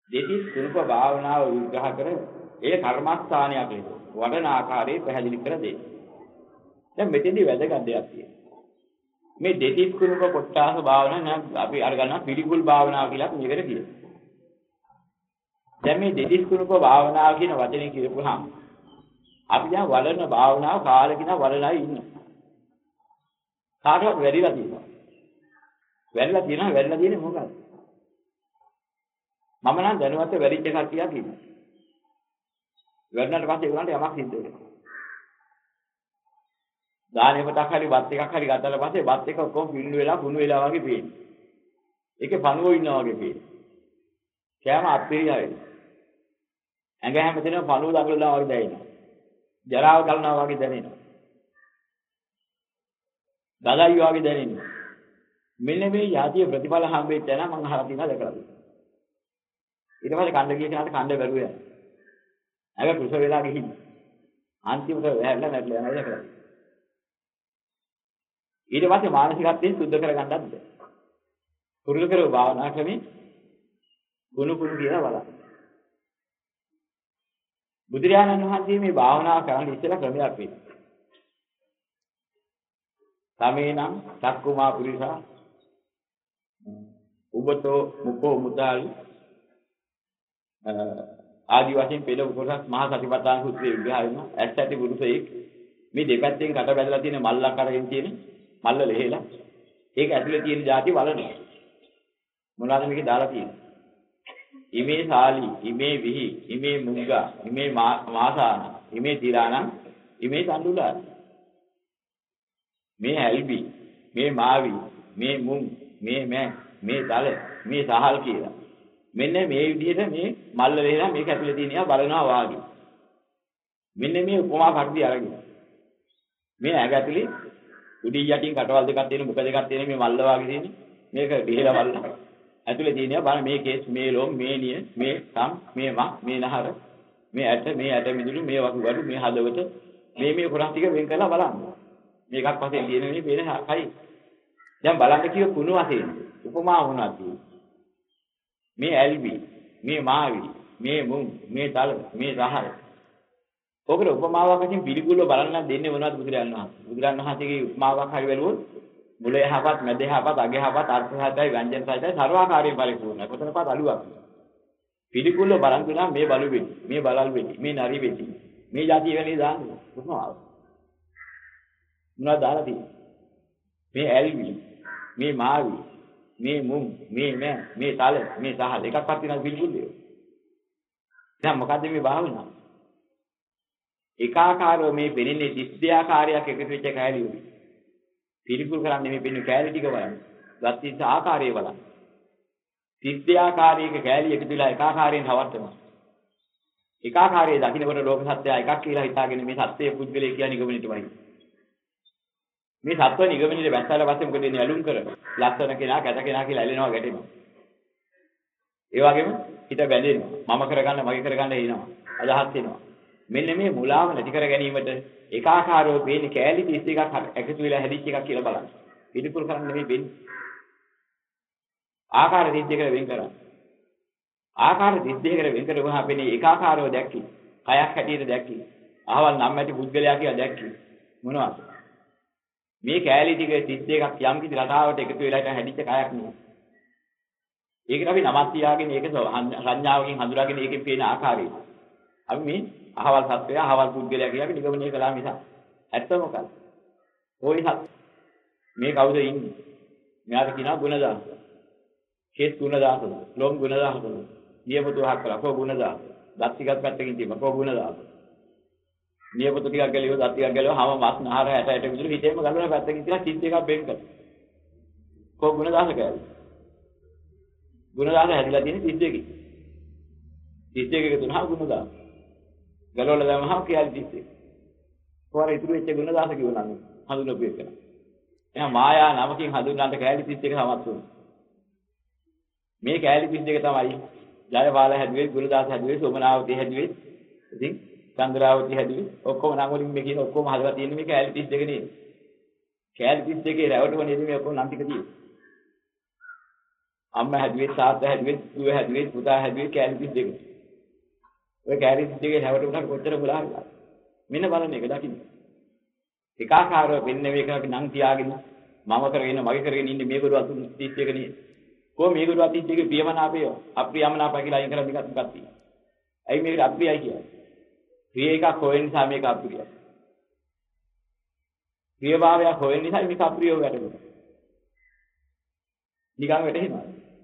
දෙතිස් කුණප භාවනාව විග්‍රහ කර ඒ කර්මස්ථානයක් ලෙස වඩන ආකාරයේ පැහැදිලි කර දෙයි. දැන් මෙතෙන්දී වැදගත් දෙයක් තියෙනවා. මේ දෙතිස් කුණප කොට්ටාස භාවනාව නම් අපි අරගන්නවා පිළිකුල් භාවනාව කියලා මේකට කියනවා. දැන් මේ දෙතිස් කුණප භාවනාව කියන වචනේ කියපුවාම අපි දැන් වඩන භාවනාව කාලෙකින් වඩලා ඉන්නවා. කාටවත් වැඩිලා තියෙනවා. වැඩිලා තියෙන්නේ මොකක්ද? මම නම් දැනුවත් වැඩිච්ච කට්ටියක් ඉන්නවා. වැඩනට පස්සේ ඒගොල්ලන්ට යමක් සිද්ධ වෙනවා. දානෙකටක් හරි වත් එකක් හරි ගත්තාට පස්සේ වත් එක ඔක්කොම පින්නු වෙලා කුණු වෙලා වගේ පේනවා. ඒකේ පණුවෝ ඉන්නවා වගේ පේනවා. කෑම අප්පිරියා වෙනවා. ඇඟ හැමතැනම පණුව දඟලනවා වගේ දැනෙනවා. ජරාව ගලනවා වගේ දැනෙනවා. දලයි වගේ දැනෙනවා. මෙන්න මේ යාතිය ප්‍රතිඵල හම්බෙච්ච තැන මම අහලා තියෙනවා දැකලා තියෙනවා. ඊට පස්සේ කණ්ඩ ගිය කෙනාට කණ්ඩ බැරුවේ. ඇඟ කුස වෙලා ගිහින් අන්තිමට වැහැරලා නැట్లా යනවා දැකලා. ඊට පස්සේ මානසිකත්වයෙන් සුද්ධ කරගන්නත් බැහැ. පුරුදු කරව භාවනා ක්‍රමේ ගුණ කියලා බලන්න. බුදුරජාණන් වහන්සේ මේ භාවනා කරන්න ඉස්සෙල්ලා ක්‍රමයක් වෙයි. තමේනම් චක්කුමා පුරිසා උබතෝ මුකෝ මුදාලි ආදි වශයෙන් පෙළ කොටස් මහා සතිපට්ඨාන සූත්‍රයේ විග්‍රහ වෙනවා. ඇස් ඇති පුරුෂයෙක් මේ දෙපැත්තෙන් කට බැලලා තියෙන මල්ලක් අරගෙන තියෙන මල්ල ලෙහෙලා ඒක ඇතුලේ තියෙන જાති වලනවා. මොනවාද මේකේ දාලා තියෙන්නේ? ඉමේ සාලි, ඉමේ විහි, ඉමේ මුංගා, ඉමේ මාසාන, ඉමේ තිරාණ, ඉමේ සම්දුලා. මේ ඇල්බි, මේ මාවි, මේ මුං, මේ මෑ, මේ දල, මේ සහල් කියලා. මෙන්න මේ විදිහට මේ මල්ල ලෙහෙලා මේක ඇතුලේ තියෙනවා බලනවා වාගේ. මෙන්න මේ උපමා කර්දී අරගෙන. මේ ඇඟ ඇතුලේ උඩින් යටින් කටවල් දෙකක් තියෙන මුඛ දෙකක් තියෙන මේ මල්ල වාගේ තියෙන මේක දෙහෙලා බලනවා. ඇතුලේ තියෙනවා බලන්න මේ කේස් මේ ලොම් මේ නිය මේ සම් මේ මක් මේ නහර මේ ඇට මිදුළු මේ වකුගඩු මේ හදවත මේ කොටස් ටික වෙන් කරලා බලන්න. මේකක් වශයෙන් තියෙන මේ පේන කයි. දැන් බලන්න කිව්ව කුණු වශයෙන් උපමා වුණා තියෙන්නේ. මේ ඇල්බි මේ මාවි මේ මුං මේ තල මේ රහල්. ඔකට උපමාවක් වශයෙන් පිළිකුල්ව බලන්න දෙන්නේ මොනවද බුදුරජාණන් වහන්සේ? බුදුරජාණන් වහන්සේගේ උපමාවක් හරි වැළුවොත් මුල යහපත් මැද යහපත් අග යහපත් අර්ථ සහිතයි ව්‍යංජන සහිතයි සර්වාකාරයෙන් පරිපූර්ණයි. කොතනකවත් අලුවක් නෑ. පිළිකුල්ව බලන් දුනා මේ බලු වෙටි මේ බලල් වෙටි මේ නරි වෙටි මේ જાති වෙලේ දාන්නේ කොහොමද? මොනවද දාලා තියෙන්නේ? මේ ඇල්වි මේ මාවි මේ මුම් මේ මෑ මේ තල මේ සහල් එකක්වත් තියෙනවද පිළිකුල්ලේ? දැන් මොකද්ද මේ භාවනාව? ඒකාකාරව මේ පෙනෙන්නේ 32 ආකාරයක් එකතු වෙච්ච කැලියුයි. පිළිකුල් කරන්නේ මේ පෙනෙන කැලි ටික බලන්න. ගත්තිස් ආකාරය බලන්න. 32 ආකාරයක කැලි එකතු වෙලා ඒකාකාරයෙන් හවටනවා. ඒකාකාරයේ දකින්නකොට ලෝක සත්‍යය එකක් කියලා හිතාගෙන මේ සත්‍යයේ පුද්ගලයා කියන නිගමනයට වයි. මේ සත්ව නිගමනයේ වැස්සලා පස්සේ මොකද වෙන්නේ? ඇලුම් කර ලස්සන කෙනා කැත කෙනා කියලා ඇලෙනවා ගැටෙනවා. ඒ වගේම හිත බැඳෙනවා. මම කරගන්න මගේ කරගන්න එනවා. අදහස් එනවා. මෙන්න මේ මුලාව නැති කර ගැනීමට ඒකාකාරව වෙන්නේ කැලි 32ක් එකතු වෙලා හැදිච්ච එකක් කියලා බලන්න. පිළිකුල් කරන්නේ නෙමෙයි වෙන්නේ. ආකාර 32කට වෙන් කරා. ආකාර 32කට වෙන් කරුවහම වෙන්නේ ඒකාකාරව දැක්කි. කයක් හැටියට දැක්කි. අහවල් නම් ඇති පුද්ගලයා කියලා දැක්කි. මොනවද? මේ කැලි ටික 32ක් යම් කිසි රටාවට එකතු වෙලා හැදිච්ච කයක් නෙමෙයි. ඒකට අපි නමක් තියාගෙන ඒක සංඥාවකින් හඳුනාගෙන ඒකෙන් පේන ආකාරය. අපි මේ අහවල් සත්වය අහවල් පුද්ගලයා කියලා අපි නිගමනය කළා මිස ඇත්ත මොකක්ද? ඕයි සත් මේ කවුද ඉන්නේ? මෙයාට කියනවා ගුණදාස. කේස් ගුණදාස. ලොම් ගුණදාස. නියපොතු හක් කළා කො ගුණදාස. දත් ටිකක් පැත්තකින් තිබ්බා කො ගුණදාස. නියපොතු ටිකක් ගැලියෝ දත් ටිකක් ගැලියෝ හැම මස් නහර 60 විතර හිතේම ගලවලා පැත්තකින් තියලා චිත් එකක් බෙන් කරා. කො ගුණදාස කෑලි. ගුණදාස හැදිලා තියෙන 32කින්. 32 එක තුනහ ගුණදාස. ගලවලා දැම්මහම කියලා 32. කොහොර ඉතුරු වෙච්ච ගුණදාස කිව්වනම් හඳුනපු එක. එහෙනම් මායා නමකින් හඳුන්වන්න කෑලි 32 සමත් වුණා. මේ කෑලි 32 තමයි ජයපාල හැදුවේ, ගුණදාස හැදුවේ, සෝමනාවති හැදුවේ. ඉතින් චන්ද්‍රාවති හැදුවේ. ඔක්කොම නම් වලින් මේ කියන ඔක්කොම හදලා තියෙන්නේ මේ කෑලි 32 නේද? කෑලි 32 රැවටුව නේද මේ ඔක්කොම නම් ටික තියෙන්නේ. අම්මා හැදුවේ තාත්තා හැදුවේ දුව හැදුවේ පුතා හැදුවේ කෑලි 32. ඔය කෑලි 32 හැවට උනට කොච්චර බුලාවිද? මෙන්න බලන්න එක දකින්න. ඒකාකාරව වෙන්නේ මේක නම් තියාගෙන මම කරගෙන මගේ කරගෙන ඉන්නේ මේගොල්ලෝ අතු 31 නේ. කොහොම මේගොල්ලෝ අතු 31 ප්‍රියමනාපය අප්‍රියමනාපය කියලා අයින් කරලා දෙකක් තියෙනවා. ඇයි මේක අප්‍රියයි කියන්නේ? ප්‍රිය එකක් හොයන නිසා මේක අප්‍රියයි. ප්‍රියභාවයක් හොයන නිසා මේක අප්‍රියව වැටෙනවා. නිකන් වැටෙනවා.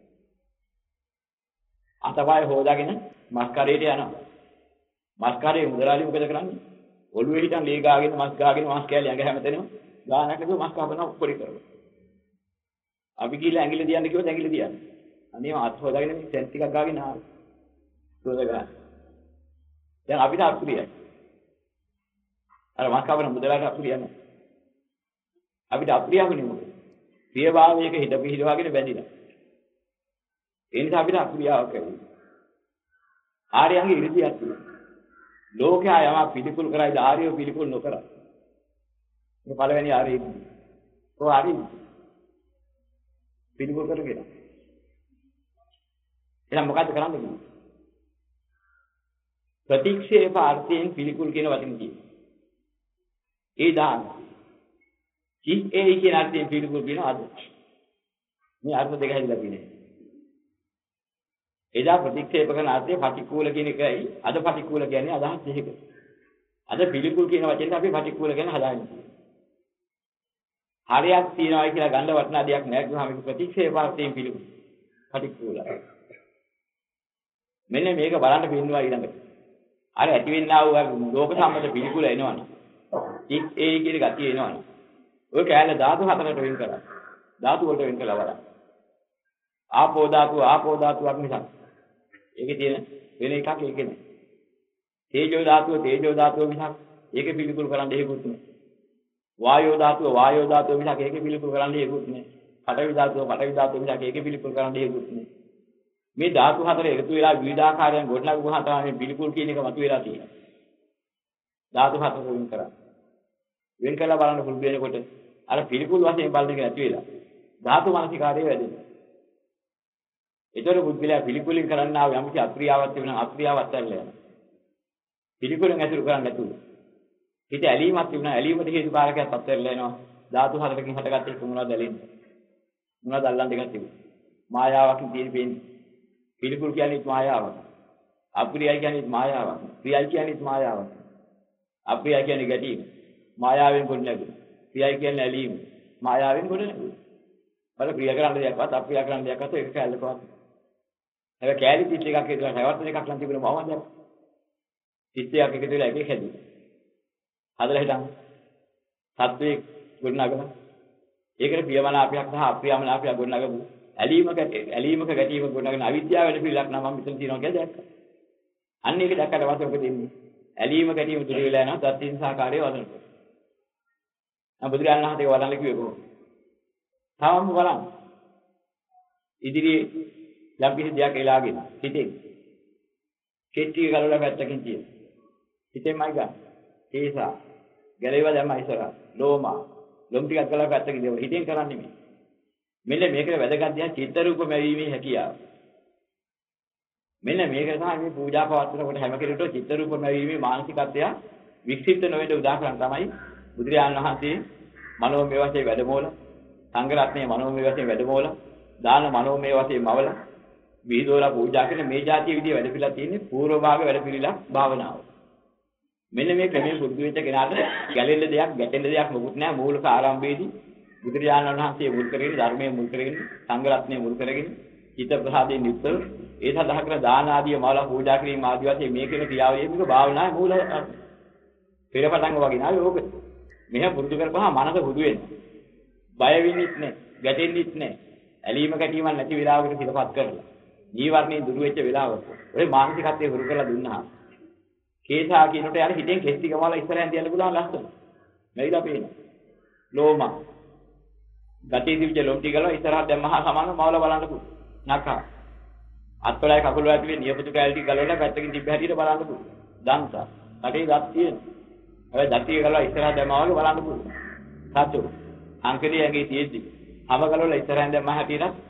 අතපය හොදාගෙන මස් කරේට යනවා. මස් කරේ මුදලාලි මොකද කරන්නේ? ඔළුවේ හිටන් ලේ ගාගෙන මස් ගාගෙන මස් කෑලි ඇඟ හැමතැනම ගානකට මස් කපනවා පොඩි කරලා. අපි කියලා ඇඟිලි දියන්න කිව්වොත් ඇඟිලි දියන්නේ. අනේ අත් හොදාගෙන මේ සෙන් ටිකක් ගාගෙන ආවා. සෝද ගන්න. දැන් අපිට අප්‍රියයි. අර මස් කපන මුදලාට අප්‍රිය නැහැ. අපිට අප්‍රියවනේ මොකද? ප්‍රියභාවයක හිත පිහිටවාගෙන බැඳිලා. ඒ නිසා අපිට අප්‍රියාවක් ඇති. ආර්යයන්ගේ ඉරිදියක් තියෙනවා. ලෝකයා යම පිළිකුල් කරයිද ආර්යව පිළිකුල් නොකරයි. මේ පළවෙනි ආර්යය. ඔය ආර්යය පිළිකුල් කරගෙන. එහෙනම් මොකද්ද කරන්නේ කියන්නේ? ප්‍රතික්ෂේප අර්ථයෙන් පිළිකුල් කියන වචනේ තියෙනවා. ඒ දාන ඒ කියන අර්ථයෙන් පිළිකුල් කියනවා අද. මේ අර්ථ දෙක හැදිලා තියෙනවා. එදා ප්‍රතික්ෂේප කරන අර්ථයේ පටික්කුල කියන එකයි අද පටික්කුල කියන්නේ අදහස් දෙකක. අද පිළිකුල් කියන වචෙන් අපි පටික්කුල කියන හදාන්නේ. හරියක් තියනවා කියලා ගන්න වටිනා දෙයක් නැහැ කිව්වම මේක ප්‍රතික්ෂේපාර්ථයෙන් පිළිකුල්. පටික්කුල. මෙන්න මේක බලන්න පින්නවා ඊළඟට. අර ඇති වෙන්නා වූ ලෝක සම්මත පිළිකුල එනවනේ. ඒ කියන ගතිය එනවනේ. ඔය කැලේ ධාතු හතරකට වෙන් කරා. ධාතු වලට වෙන් කළා බලන්න. ආපෝ ධාතුවක් නිසා. ඒකේ තියෙන වෙන එකක් ඒකේ නෑ. තේජෝ ධාතුව නිසා ඒකේ පිළිකුල් කරන්න හේකුත් නෑ. වායෝ ධාතුව නිසා ඒකේ පිළිකුල් කරන්න හේකුත් නෑ. පඨවි ධාතුව නිසා ඒකේ පිළිකුල් කරන්න හේකුත් නෑ. මේ ධාතු හතර එකතු වෙලා විවිධාකාරයෙන් ගොඩනගුවා තමයි පිළිකුල් කියන එක මතුවලා තියෙන්නේ. ධාතු හතර වෙන් කරා. වෙන් කළා බලන්න පුළු වෙනකොට අර පිළිකුල් වශයෙන් බලන එක නැති වෙලා ධාතු මානසිකාරය වැඩෙනවා. ඒතර බුද්ධිලා පිළිකුලින් කරන්න ආව යම්කිසි අප්‍රියාවක් තිබුණා අප්‍රියාවක් ඇල්ල යනවා. පිළිකුලෙන් ඇසුරු කරන්නේ නැතුව. හිත ඇලීමක් තිබුණා ඇලීමට හේතුකාරකයක් අත්හැරලා එනවා. ධාතු හතරකින් හටගත්ත එක මොනවද ඇලෙන්නේ? මොනවද අල්ලන් දෙකක් තිබුණා. මායාවකින් තියෙන පේන්නේ. පිළිකුල් කියන්නේ මායාවක්. අප්‍රියයි කියන්නේ මායාවක්. ප්‍රියයි කියන්නේ මායාවක්. අප්‍රියයි කියන්නේ ගැටීම. මායාවෙන් ගොඩ නැගුණා. ප්‍රියයි කියන්නේ ඇලීම. මායාවෙන් ගොඩ නැගුණා. බල ප්‍රිය කරන්න දෙයක්වත් අප්‍රිය කරන්න දෙයක්වත් ඒක කැලලකවත්. හැබැයි කැලි 31ක් එකතු කරලා හැවත් එකක් නම් තිබුණා මොහොමද? 31ක් එකතු වෙලා එකේ හැදුවා. හදලා හිටන් සත්වේ ගොඩනගලා ඒකට ප්‍රියමනාපයක් සහ අප්‍රියමනාපයක් ගොඩනගමු. ඇලීමක ගැටීමක ගොඩනගන අවිද්‍යාව වැඩ පිළිලක් නම් මම මෙතන තියෙනවා කියලා දැක්කා. අන්න ඒක දැක්කට පස්සේ මොකද වෙන්නේ? ඇලීම ගැටීම දුර වෙලා යනවා සත්‍යින් සහකාරය වදනට. නම් බුදුරජාණන් වහන්සේ වදන්න කිව්වේ කොහොමද? තාම බලන්න. ඉදිරියේ යම් කිසි දෙයක් එලාගෙන හිතේ. කෙටි ගලවලා පැත්තකින් තියෙන. හිතෙන්මයි ගන්න. ඒසා ගැලේවා දැම්ම ඉස්සරහ. ලොම් ටිකක් ගලවලා පැත්තකින් දෙව. හිතෙන් කරන්නේ මේ. මෙන්න මේකට වැදගත් දේ චිත්ත රූප මැවීමේ හැකියාව. මෙන්න මේක තමයි මේ පූජා පවත්වනකොට හැම කෙනෙකුට චිත්ත රූප මැවීමේ මානසිකත්වය වික්ෂිප්ත නොවෙන්න උදාහරණ තමයි බුදුරජාණන් වහන්සේ මනෝමය වශයෙන් වැඩමෝල සංඝ රත්නයේ මනෝමය වශයෙන් වැඩමෝල දාන මනෝමය වශයෙන් මවල විහිදුවලා පූජා කරන මේ જાතිය විදිය වැඩ පිළිලා තියෙන්නේ පූර්ව භාග වැඩ පිළිලා භාවනාව. මෙන්න මේ ක්‍රමයේ බුද්ධ වෙච්ච කෙනාට ගැලෙන්න දෙයක් ගැටෙන්න දෙයක් මොකුත් නැහැ මූලික ආරම්භයේදී බුදුරජාණන් වහන්සේ මුල් කරගෙන ධර්මයේ මුල් කරගෙන සංඝ රත්නයේ මුල් කරගෙන චිත්ත ප්‍රසාදයෙන් යුක්තව ඒ සඳහා කරන දාන ආදී මවල පූජා කිරීම ආදී වශයෙන් මේ කියන ක්‍රියාවලිය මේක භාවනාවේ මූල පෙරපතංග වගේ නාවේ ඕක. මෙහෙම පුරුදු කරපුවාම මනස හුදු වෙනවා. බය වෙන්නෙත් නැහැ, ගැටෙන්නෙත් නැහැ. ඇලීම ගැටීමක් නැති වෙලාවකට හිතපත් කරලා. ජීවර්ණේ දුරු වෙච්ච වෙලාවක ඔය මානසිකත්වයේ හුරු කරලා දුන්නා. කේසා කියනට යාර හිතෙන් කෙස් ටික වල ඉස්සරහින් තියන්න පුළුවන් ලස්සන. මෙයිලා පේනවා. ලෝමා. ගතිය දිවිච්ච ලොම් ටික ගලව ඉස්සරහට දැන් මහා සමාන මවල බලන්න පුළුවන්. නකා. අත්වලයි කකුල ඇතුලේ නියපොතු කැලි ටික ගලවලා පැත්තකින් තිබ්බ හැටියට බලන්න පුළුවන්. දන්තා. කටේ දත් තියෙන. හැබැයි දතිය ගලව ඉස්සරහට දැම්මවල බලන්න පුළුවන්. සතු. අංකදී ඇඟේ තියෙද්දි. හැම ගලවලා ඉස්සරහින් දැම්ම හැටියට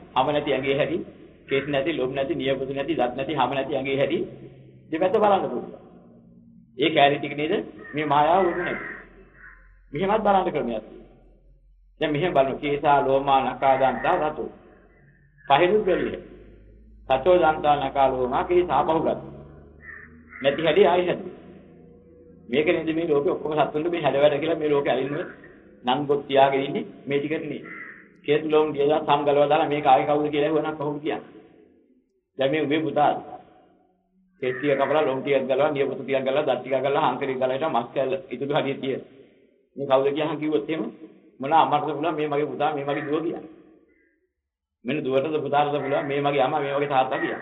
හැම නැති ඇඟේ හැටි, කේස් නැති, ලොම් නැති, නියපොතු නැති, දත් නැති, හැම නැති ඇඟේ හැටි දෙපැත්ත බලන්න පුළුවන්. ඒ කැලේ ටික නේද මේ මායාව වුනේ. මෙහෙමත් බලන්න ක්‍රමයක්. දැන් මෙහෙම බලමු. කේසා, ලෝමා, නකා, දන්තා, රතු. පහෙනුත් බැරිය. සතෝ දන්තා, නකා, ලෝමා, කේසා බහුගත. නැති හැටි ආයි හැටි. මේක නේද මේ ලෝකේ ඔක්කොම සත්තුන්ට මේ හැඩ වැඩ කියලා මේ ලෝකේ ඇලින්නේ නම් ගොත් තියාගෙන ඉන්නේ මේ ටිකට නේ. කේස් ලෝම් ගියලා සම් ගලවා දාලා මේක ආයි කවුද කියලා හොනක් කොහොමද කියන්නේ. දැන් මේ උඹේ පුතා කේස් ටික කපලා ලෝම් ටිකක් ගලවා නියපොතු ටිකක් ගලවා දත් ටිකක් ගලලා හංකරි ගලලා හිටා මස් කැල්ල ඉතුරු හරිය තියෙන. මේ කවුද කියහන් කිව්වොත් එහෙම මොන අම්මටද පුළුවන් මේ මගේ පුතා මේ මගේ දුව කියන්නේ. මෙන්න දුවටද පුතාටද පුළුවන් මේ මගේ අම්මා මේ මගේ තාත්තා කියන්නේ.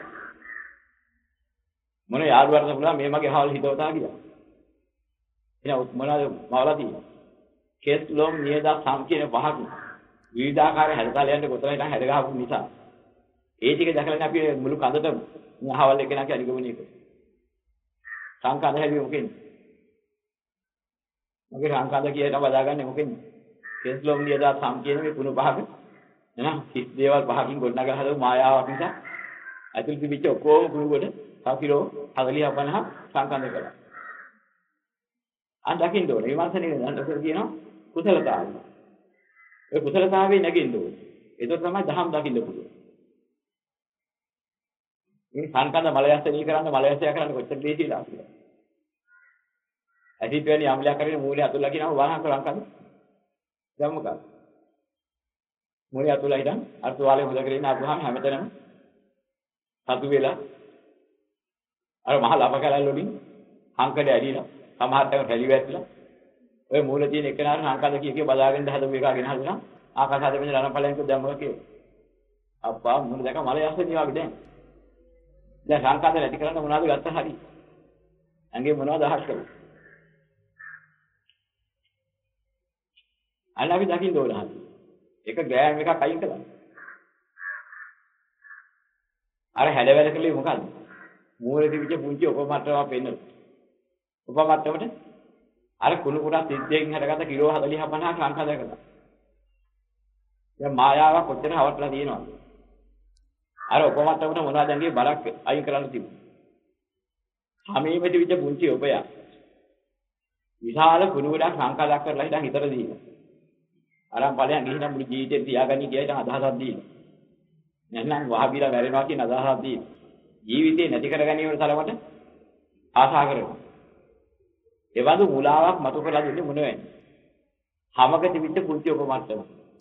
මොන යාළුවාටද පුළුවන් මේ මගේ අහවල් හිතවතා කියන්නේ. එහෙනම් මොනවාද මවලා තියෙන්නේ? කේස් ලොම් නියදා සම් කියන පහක් විවිධාකාර හැඩතලයන්ට කොතන හිටන් හැඩ ගහපු නිසා ඒ ටික දැකලා අපි මුළු කඳටම අහවල් එකනක අනිගමනය කරා. සංකන්ද හැදුවේ මොකෙන්ද? මගේ සංකන්ද කියලා බදාගන්නේ මොකෙන්ද? කේස් ලොම් නියදා සම් කියන මේ කුණු පහක එහෙනම් කිස් දේවල් පහකින් ගොඩනගලා හදපු මායාවක් නිසා ඇතුළත තිබිච්ච ඔක්කොම කුණු කොට සාකිරෝ 40 50 සංකන්ද කරා. අන් දකින්න ඕනේ. විමර්ශනයේ දන්නතර කියනවා කුසලතාවය. ඒ කුසලතාවයේ නැගින්න ඕනේ. ඒක තමයි දහම් දකින්න පුළුවන්. මේ සංකන්ද මලයස්සනී කරන්න මලයස්සය කරන්න කොච්චර දෙයද කියලා. ඇසිඩ් වැනි අම්ලයක් කරගෙන මූලයේ අතුල්ලා කියනවා වහන කරංකද? දැන් මොකක්ද? මූලයේ අතුල්ලා ඉඳන් අර තුවාලේ හොද කරගෙන ආපුවාම හැමතැනම සතු වෙලා අර මහ ලප කැලල් වලින් හංකඩ ඇදිලා සමහරට රැලි වැටලා ඔය මූල තියෙන එකනාර සංකල්ප කිය බදාගෙන හදපු එක ගෙන හදලා ආකාශාද වෙන රණපලයන්ක දැම්මවා කියේ. අප්පා මොන දැක මල යන්නේ වගේ දැන්. දැන් සංකල්ප නැති කරන්න මොනවද ගත්ත හරි. ඇඟේ මොනවද අහස් කරන්නේ. අන්න අපි දකින්න ඕන හරි. එක ගෑම් එකක් අයින් කළා. අර හැඩවැල කලේ මොකද්ද? මූලෙ තිබිච්ච පුංචි උපමට්ටමක් පෙන්නන. උපමට්ටමට අර කුණු කුඩා සිද්ධයෙන් හැදගත්ත කිලෝ 40 50 සංඛා දැකලා. දැන් මායාවක් කොච්චර හවටලා තියෙනවද? අර උපමට්ටමට මොනවද ඇඟේ බරක් අයින් කරන්න තිබුණේ. හැමෙම තිබිච්ච පුංචි උපය. විශාල කුණු ගොඩක් සංඛා දක්වලා හිටන් හිතට දීලා. අරන් ඵලයන් ගිහින් මුළු ජීවිතේ තියාගන්නේ කියලා හිටන් අදහසක් දීලා. නැත්නම් වහබිලා වැරෙනවා කියන අදහසක් දීලා. ජීවිතේ නැති කර ගැනීමට සලවට ආශා කරනවා. ඒ වඳු මුලාවක් මතු කරලා දෙන්නේ මොන වෙන්නේ? හැමක තිබිච්ච පුංචි උපමට්ටම.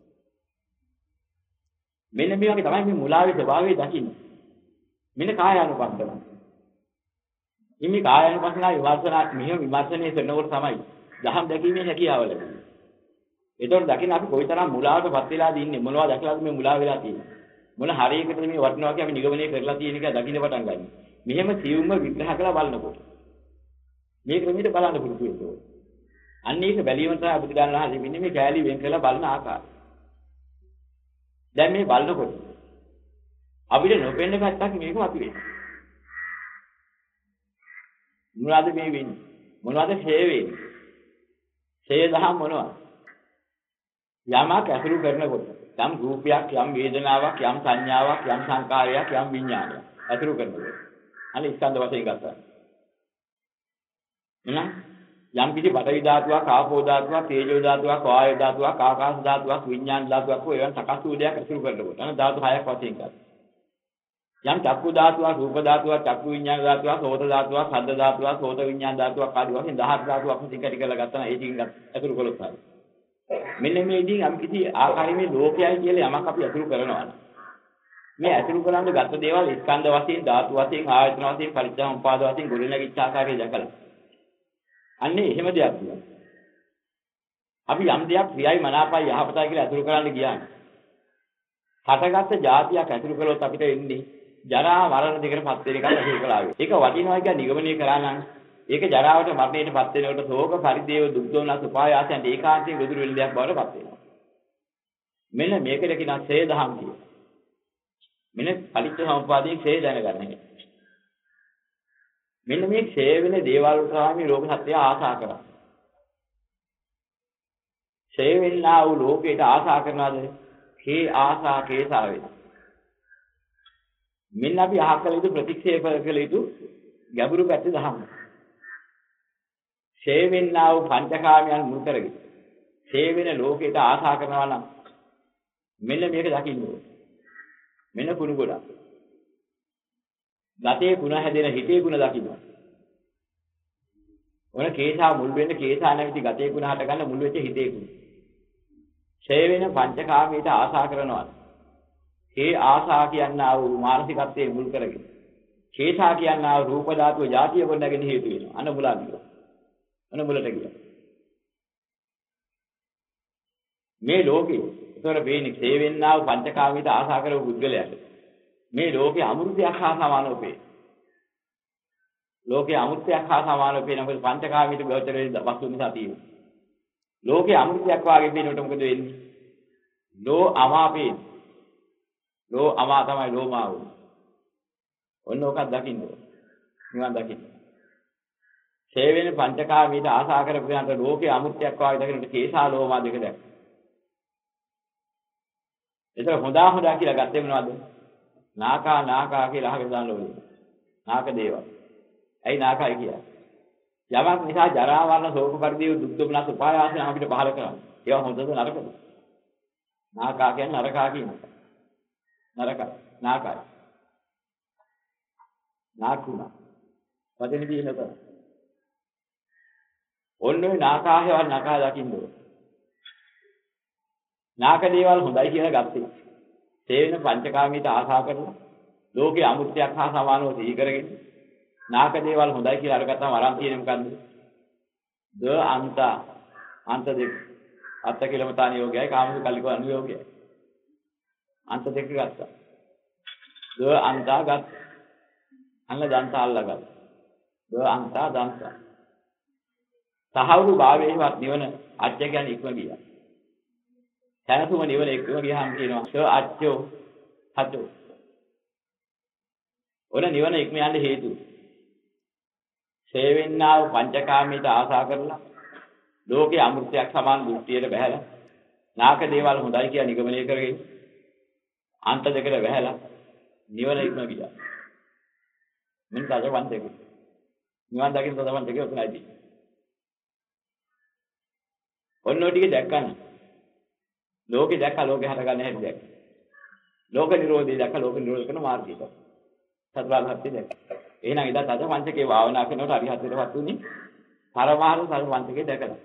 මෙන්න මේ වගේ තමයි මේ මුලාවේ ස්වභාවය දකින්නේ. මෙන්න කායානුපස්සන. ඉන්නේ කායානුපස්සනා විමර්ශනාත් මෙහෙම විමර්ශනයේ කරනකොට තමයි දහම් දැකීමේ හැකියාව ලැබෙන්නේ. ඒතකොට දකින්න අපි කොයිතරම් මුලාවටපත් වෙලාද ඉන්නේ මොනවද දැකලාද මේ මුලා වෙලා තියෙන්නේ. මොන හරියකටද මේ වටිනවා කියලා අපි නිගමනය කරලා තියෙන එක දකින්න පටන් ගන්න. මෙහෙම සියුම්ව විග්‍රහ කරලා බලනකොට මේ ක්‍රමයට බලන්න පුරුදු වෙන්න ඕනේ. අන්න ඒක බැලීම තමයි අපිට ගන්න හදන්නේ මෙන්න මේ කැලී වෙන් කරලා බලන ආකාරය. දැන් මේ බලනකොට අපිට නොපෙනෙන පැත්තක් මේක අපි වෙන්නේ. මොනවද මේ වෙන්නේ? මොනවද හේ වෙන්නේ? හේ දහම් මොනවද? යමක් අසුරු කරනකොට යම් රූපයක් යම් වේදනාවක් යම් සංඥාවක් යම් සංකාරයක් යම් විඥානයක් අසුරු කරනකොට අනේ ස්කන්ධ වශයෙන් ගත්තා. එහෙනම් යම් කිසි පඨවි ධාතුවක් ආපෝ ධාතුවක් තේජෝ ධාතුවක් වායෝ ධාතුවක් ආකාශ ධාතුවක් විඥාන ධාතුවක් වේවන් සකස් වූ දෙයක් අසුරු කරනකොට අන ධාතු හයක් වශයෙන් ගත්තා. යම් චක්කු ධාතුවක් රූප ධාතුවක් චක්කු විඥාන ධාතුවක් සෝත ධාතුවක් ශබ්ද ධාතුවක් සෝත විඥාන ධාතුවක් ආදී වශයෙන් 10 ධාතුවක් ටික ටික කරලා ගත්තා නම් ඒ ටිකෙන් අසුරු කළොත් හරියි. මෙන්න මේදී යම් කිසි ආකාරයේ මේ ලෝකයයි කියලා යමක් අපි අසුරු කරනවා. මේ අසුරු කරන ගත දේවල් ස්කන්ධ වශයෙන් ධාතු වශයෙන් ආයතන වශයෙන් පරිච්ඡේද වශයෙන් ගොඩනැගිච්ච ආකාරය දැකලා අන්නේ එහෙම දෙයක් තියෙනවා. අපි යම් දෙයක් ප්‍රියයි මනාපයි යහපතයි කියලා අසුරු කරන්න ගියාම හටගත්ත જાතියක් අසුරු කළොත් අපිට එන්නේ ජරා මරණ දෙකටපත් වෙන එකක් අසුරු කළා වේ. ඒක වටිනවා කියලා නිගමනය කරා නම් ඒක ජරාවට මරණයටපත් වෙනකොට ශෝක පරිදේව දුක් දෝමනස් උපායාසයන් ඒකාන්තයෙන් ගොදුරු වෙන දෙයක් බවට පත් වෙනවා. මෙන්න මේකට කියනවා ඡේදහම් කියලා. මෙන්න පටිච්චසමුප්පාදයේ ඡේ දැනගන්න එක. මෙන්න මේ ඡේ වෙන දේවල් තමයි ලෝක සත්‍යය ආශා කරන්නේ. ඡේ වෙන්නා වූ ලෝකයට ආශා කරනවාද? කේ ආශා කේසා වෙන. මෙන්න අපි අහකල යුතු ප්‍රතික්ෂේප කළ යුතු ගැඹුරු පැත්ත දහම. ඡේවෙන්නා වූ පංචකාමයන් මුල් කරගෙන ඡේවෙන ලෝකයට ආශා කරනවා නම් මෙන්න මේක දකින්න ඕනේ. මෙන්න කුණු ගොඩක්. ගතේ ගුණ හැදෙන හිතේ ගුණ දකින්න. ඔන කේසා මුල් වෙන්න කේසා නැවිති ගතේ ගුණ හට ගන්න මුල් වෙච්ච හිතේ ගුණ. ඡේවෙන පංචකාමයට ආශා කරනවා. ඒ ආශා කියනා වූ මානසිකත්වයේ මුල් කරගෙන කේසා කියනා වූ රූප ධාතුව જાතිය ගොඩනගෙන හේතු වෙනවා. අන මුලා ගියා. අන මුලට ගියා. මේ ලෝකේ ඒතර වෙන්නේ ඡේවෙන්නා වූ පංචකාමයට ආශා කරව පුද්ගලයාට මේ ලෝකේ අමෘතයක් හා සමානව වේ. ලෝකේ අමෘතයක් හා සමානව වේ. මොකද පංචකාමයට ගෝචර වෙන වස්තු නිසා තියෙනවා. ලෝකේ අමෘතයක් වාගේ වෙනකොට මොකද වෙන්නේ? ලෝ අමාපේ. ලෝ අමා තමයි ලෝමාව. ඔන්න ඔකක් දකින්න ඕන. නිවන් දකින්න. ඡේවෙන පංචකාමයට ආශා කරපුවාට ලෝකේ අමෘතයක් වාගේ දකින්නට කේසා ලෝමා දෙක දැක්ක. ඒතර හොඳා කියලා ගත්තේ මොනවද? නාකා කියලා අහගෙන දාන්න ඕනේ. නාක දේව. ඇයි නාකයි කියන්නේ? යමක් නිසා ජරා මරණ ශෝක පරිදේව දුක් දුමනස් උපායාසන අපිට පහල කරනවා. ඒවා හොඳද නරකද? නාකා කියන්නේ නරකා කියනවා. නරකයි. නාකයි. නාකුණා. වදෙන දිනක. ඔන්නේ නාකාහේවල් නකා දකින්න ඕනේ. නාක දේවල් හොඳයි කියලා ගත්තේ. තේවෙන පංචකාමීට ආශා කරලා ලෝකේ අමුත්‍යක් හා සමානව සිහි කරගෙන නාක දේවල් හොඳයි කියලා අරගත්තම අරන් තියෙන්නේ මොකද්ද? ද අන්ත දෙක. අත්ත කිලමතාන යෝගයයි කාමසු කල්ලික අනුයෝගයයි. අන්ත දෙක ගත්තා. ද අන්තා ගත්තා. අන්න දන්ත අල්ලගත්තා. ද අන්තා දන්ත. සහවුරු භාවයේවත් නිවන අච්ච කියන්නේ ඉක්ම ගියා. දැනතුම නිවන එක්කම ගියාම කියනවා ස අච්චෝ හතෝ. ඔන නිවන ඉක්ම යන්න හේතු. සේවෙන්නා වූ පංචකාමීට ආශා කරලා ලෝකේ අමෘතයක් සමාන දෘෂ්ටියට බහැලා නාක දේවල් හොඳයි කියලා නිගමනය කරගෙන අන්ත දෙකට බහැලා නිවන ඉක්ම ගියා. මින් තජවන් දෙක. නිවන් දකින්න තජවන් දෙක උතුණයිදී. ඔන්න ඔය ටික දැක්කම ලෝකේ දැක්කා ලෝකේ හටගන්න හැටි දැක්කා. ලෝක නිරෝධය දැක්කා ලෝක නිරෝධ කරන මාර්ගය දැක්කා. සතරාර්ය සත්‍ය දැක්කා. එහෙනම් ඉතින් තද පංචකේ භාවනා කරනකොට අරිහත්ත්වයටපත් උනේ පරමාර්ථ සල් පංචකේ දැකලා.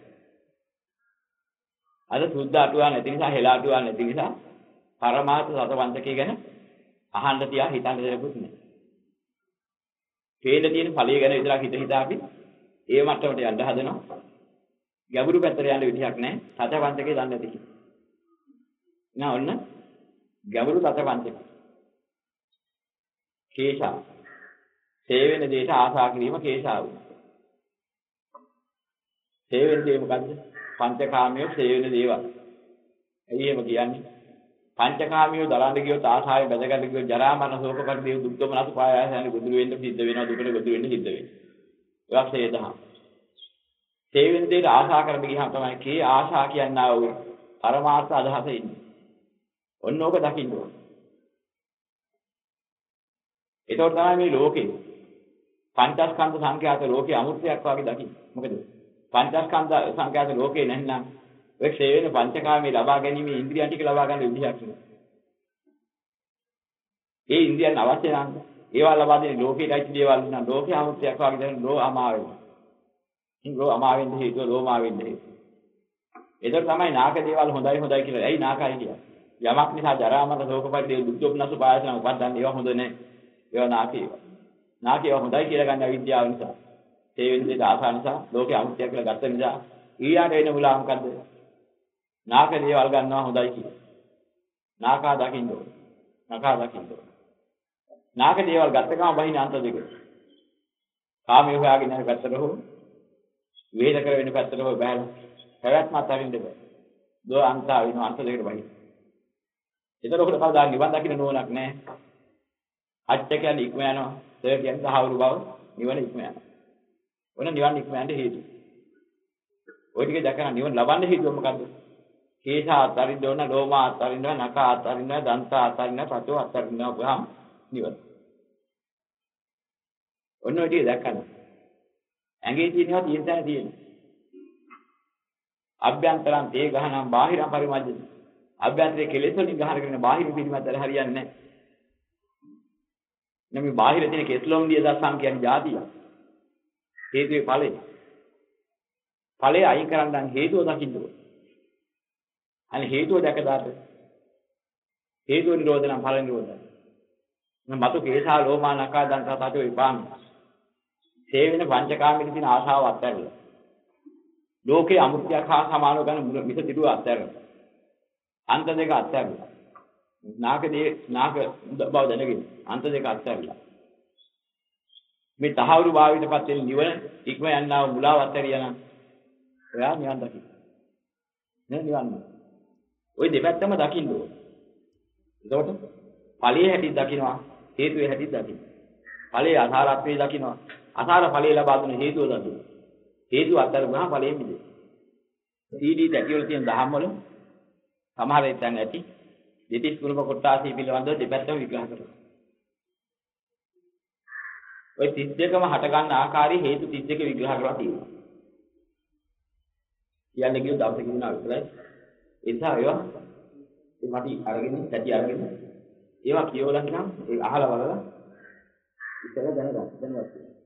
අද සුද්ධ අටුවා නැති නිසා හෙළ අටුවා නැති නිසා පරමාර්ථ සත පංචකේ ගැන අහන්න තියා හිතන්න දෙයක් නෑ. හේල තියෙන ඵලයේ ගැන විතරක් හිත අපි ඒ මට්ටමට යන්න හදනවා. ගැඹුරු පැත්තට යන්න විදිහක් නෑ. සත පංචකේ දන්නේ නැති කි. නා ඔන්න ගැඹුරු සත පංචකේ. කේශා සේවෙන දෙයට ආශා කිරීම කේශාව. සේවෙන දේ මොකද්ද? පංචකාමිය සේවෙන දේවල්. ඇයි එහෙම කියන්නේ? පංචකාමිය දරන්න ගියොත් ආශාවෙන් බැඳගන්න ගියොත් ජරා මරණ ශෝක පරිදේව දුක් දුමනස් පායාසයන් ගොදුරු වෙන්න සිද්ධ වෙනවා දුකට ගොදුරු වෙන්න සිද්ධ වෙනවා. ඒවා හේදහම්. සේවෙන දෙයට ආශා කරගෙන ගියාම තමයි කේ ආශා කියනවා වූ පරමාර්ථ අදහස ඉන්නේ. ඔන්න ඕක දකින්න ඕන. ඒතකොට තමයි මේ ලෝකේ පංචස්කන්ධ සංඛ්‍යාත ලෝකේ අමෘතයක් වගේ දකින්න. මොකද පංචස්කන්ධ සංඛ්‍යාත ලෝකේ නැත්නම් ඔය ක්ෂේවෙන පංචකාමී ලබා ගැනීම ඉන්ද්‍රියන් ටික ලබා ගන්න විදිහක් නෙවෙයි. ඒ ඉන්ද්‍රියන් අවශ්‍ය නම් ඒවා ලබා දෙන ලෝකේට ඇති දේවල් නම් ලෝකේ අමෘතයක් වගේ දැන් ලෝ අමාවෙන්න. ලෝ අමාවෙන්න හේතුව ලෝමාවෙන්න හේතුව. ඒතර තමයි නාක දේවල් හොඳයි කියලා. ඇයි නාකයි කියන්නේ? යමක් නිසා ජරා මරණ ශෝක පරිදේ දුක් දුම්නස් පායසන උපදින්න ඒවා හොඳ නැහැ. ඒවා නාකේවා. නාකේවා හොඳයි කියලා ගන්න අවිද්‍යාව නිසා. ඒ වෙනදේ ආසාව නිසා ලෝකේ අමුත්‍ය කියලා ගත්ත නිසා ඊයාට වෙන මුලා මොකද්ද? නාක දේවල් ගන්නවා හොඳයි කියලා. නාකා දකින්න ඕනේ. නකා දකින්න ඕනේ. නාක දේවල් ගත්ත ගමන් බහින අන්ත දෙක. කාමයේ හොයාගෙන යන පැත්තට හෝ වේද කර වෙන පැත්තට හෝ බෑන. පැවැත්මත් අරින්න බෑ. දෝ අන්තා වෙන අන්ත දෙකට බහින. ඒතර ඔකට කවදා නිවන් දකින්න නෝනක් නැහැ. අච්ච කියන්නේ ඉක්ම යනවා. ඒ කියන්නේ දහවුරු බව නිවන ඉක්ම යනවා. ඔන්න නිවන් ඉක්ම යන්න හේතුව. ඔය ටික දැකලා නිවන ලබන්න හේතුව මොකද්ද? කේශා අතරින්න ඕන, ලෝමා අතරින්න, නකා අතරින්න, දන්තා අතරින්න, පතෝ අතරින්න වහම නිවන. ඔන්න ඔය ටික දැක්කම ඇඟේ තියෙනවා තියෙන තැන තියෙනවා. අභ්‍යන්තරං තේ ගහනම් බාහිරං පරිමජ්ජති. අභ්‍යන්තරයේ කෙලෙස් වලින් ගහගෙන බාහිර පිළිමතර හරියන්නේ නැහැ. මේ බාහිර තියෙන කෙස්ලොම් දිය දස්සම් කියන්නේ જાතිය. හේතුවේ ඵලය. ඵලය අයින් කරන්න හේතුව දකින්න ඕන. අනේ හේතුව දැකලාට හේතුව නිරෝධ නම් ඵල නිරෝධයි. මතු කේසා ලෝමා නකා දන්ත සතෝ විපාම. සේවෙන පංචකාමයේ තියෙන ආශාව අත්හැරලා. ලෝකේ අමුත්‍යක් හා සමානව ගන්න මිස දිටුව අත්හැරලා. අන්ත දෙක අත්හැරලා. නාග බව දැනගෙන අන්ත දෙක අත්හැරලා. මේ තහවුරු භාවයටපත් වෙන නිවන ඉක්ම යන්නා වූ මුලාව අත්හැරියා නම් ඔයා නිවන් දකින්න. නේ නිවන්. ওই දෙපැත්තම දකින්න ඕන. එතකොට ඵලයේ හැටි දකින්නවා හේතුවේ හැටි දකින්න. ඵලයේ අසාරත්වයේ දකින්නවා. අසාර ඵලයේ ලබා දුන හේතුව දකින්න. හේතුව අත්හැරුණා ඵලයේ මිදෙයි. CD දැටි වල තියෙන දහම් වල සමහර ඒවාන් ඇති දෙතිස් කුරුම කොටාසී පිළිබඳව දෙපැත්තම විග්‍රහ කරනවා. ওই 32ම හට ගන්න ආකාරයේ හේතු 32 විග්‍රහ කරලා තියෙනවා. කියන්නේ කිව්ව දවසේ කියනවා විතරයි. ඒ නිසා ඒවා ඒ මටි අරගෙන සැටි අරගෙන ඒවා කියවලා නම් ඒ අහලා බලලා ඉතල දැනගන්න දැනගන්න.